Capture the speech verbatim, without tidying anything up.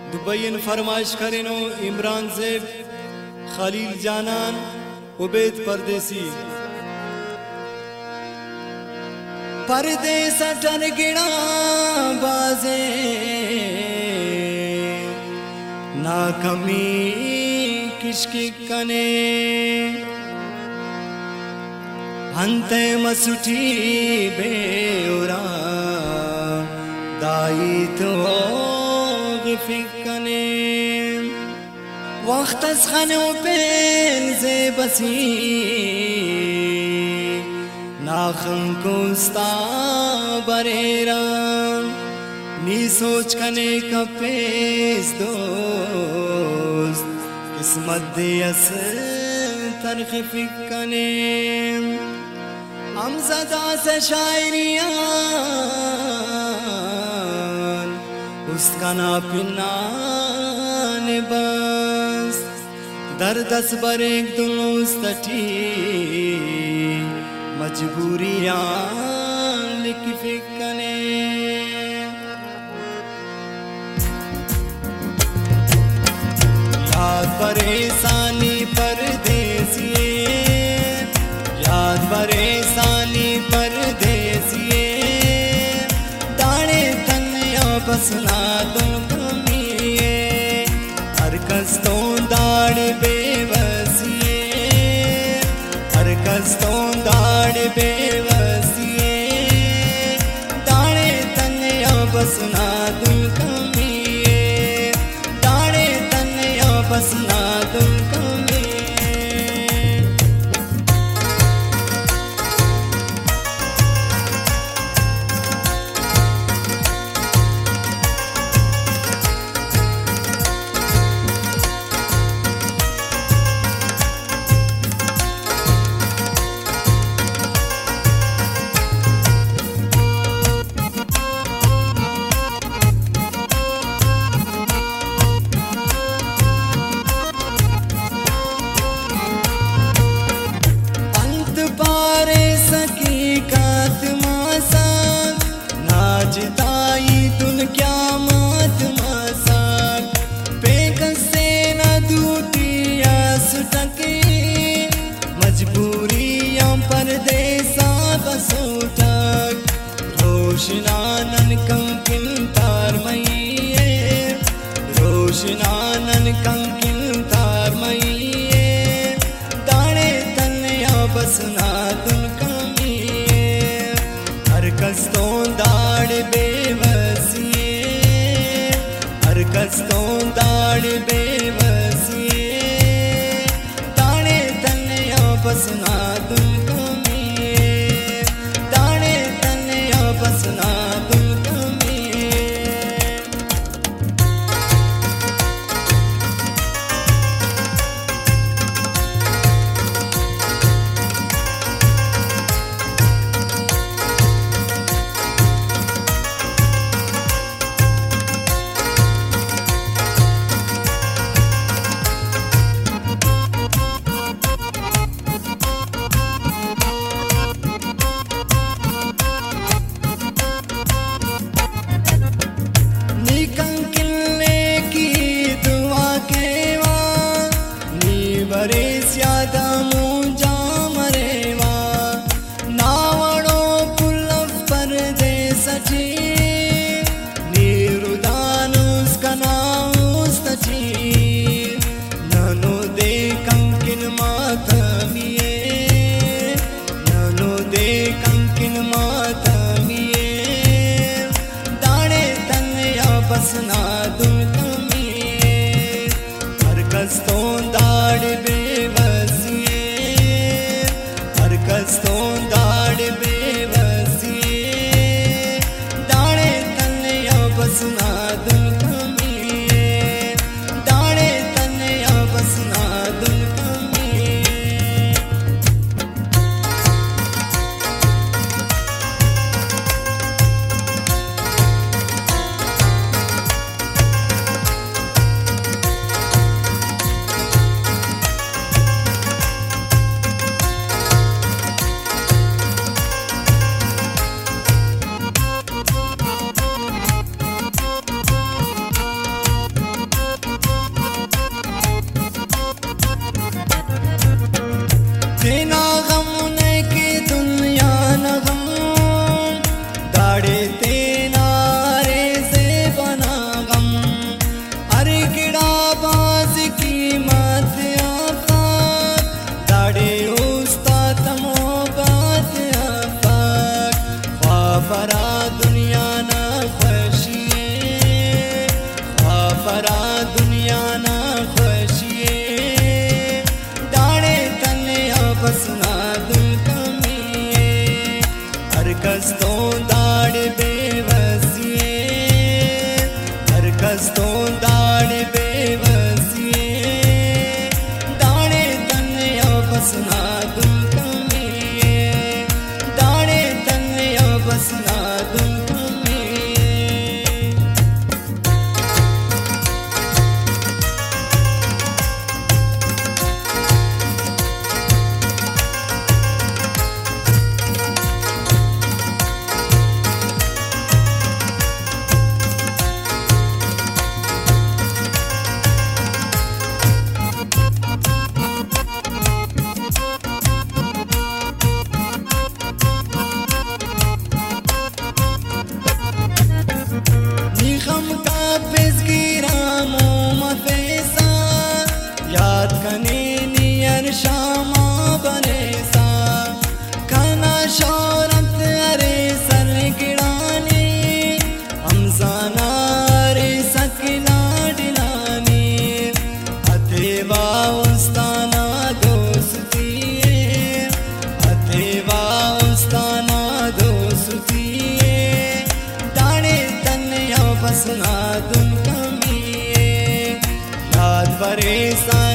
दुबईन फरमाइश करेनो इमरान ज़ेब, खलील जानान, उबैद परदेसी। परदेस टन गिड़ा बाजे ना कमी किशकी कने हंते मसुठी बेउरा दाई तो गिफिकने वक्त खनो पेन से बसी नाखन कोस्ता बरेरा नी सोच कने कपेस दोस्त किस्मत दियस तरख फिकने हम सदा से शायरियां उसका ना पिनान बस दर्दस बर एक दोस्तटी मजबूरियां लिख फिकने याद परेशानी परदेसिए याद परेशानी परदेसिए दाने तन्या बसना तुम कमिए हर कस्तों दाड़ बेवसिए हर कस्तों दाड़ बेवसिए दाने तन्या बसना तुम कमिए दाने तन्या बसना तुम कमिए जिताई तुन क्या मात मसाक पेक से न दूटिया सुटके मजबूरियां परदेसा बसोटक रोशनानन कंकिन तार मईए रोशनानन कंकिन तार मईए दाने तन्या बसना तुन कमिए हर कस्तों दाड़ बेवसिए हर कस्तों दाड़ बेवसिए दाने तन्या बसना तुम कमिए दाने तन्या बसना तुम कमिए बसना तुम कमिए हर कस्तों दाड़ बेवसिए हर कस्तों दाड़ बेवसिए दाड़े तन्या बसना तुम कमिए दाड़े तन्या बसना तुम कमिए शामा बने सा खाना शौरत अरे सर गिड़ानी हमजाना रे सकना डिलानी अथेवा उस्ताना दोस्ती अथेवा उस्ताना दोस्ती दाने तन्या बसना दुम कमी याद बरे सा